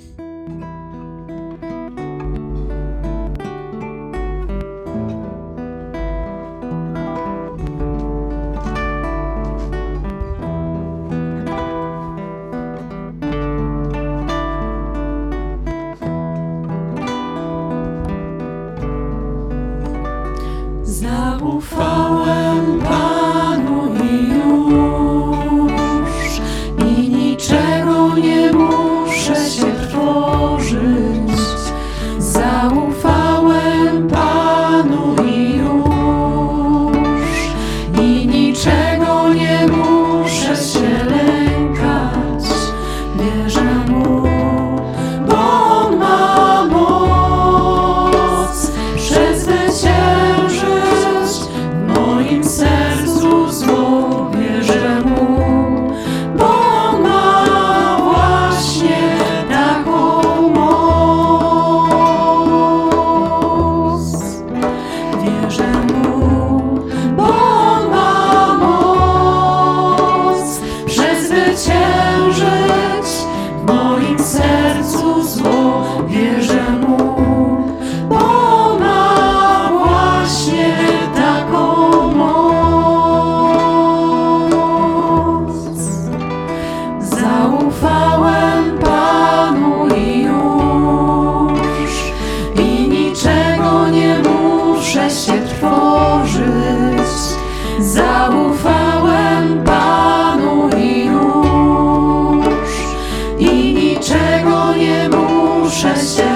Zaufałem Panu i już, i niczego nie muszę się trwożyć. Zaufałem Panu i już, i niczego nie muszę się lękać. Wierzę Mu, bo On ma moc przezwyciężyć w moim sercu zło. Wierzę Mu, bo On ma właśnie taką moc. Wierzę Mu, bo On ma moc przezwyciężyć w moim sercu zło. Wierzę Mu, bo On ma właśnie taką moc. Zaufałem Panu i już, i niczego nie muszę się trwożyć. Zaufałem Panu i już, i niczego nie muszę się